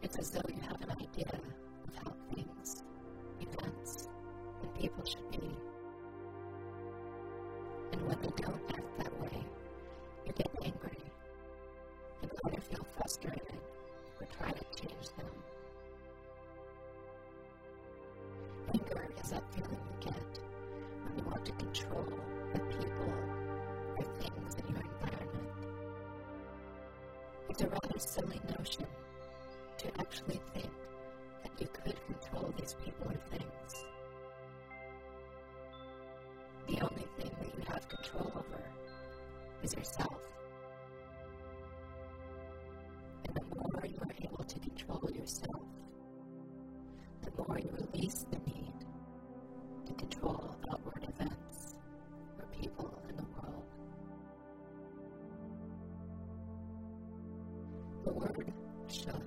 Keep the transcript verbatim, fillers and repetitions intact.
It's as though you have an idea of how things, events, and people should be. And when they don't act that way, you get angry and either feel frustrated or try to change them. Anger is that feeling you get when you want to control the people or things in your environment. It's a rather silly notion to actually think that you could control these people or things. The only thing that you have control over is yourself. And the more you are able to control yourself, the more you release the need to control outward events or people in the world. The word shut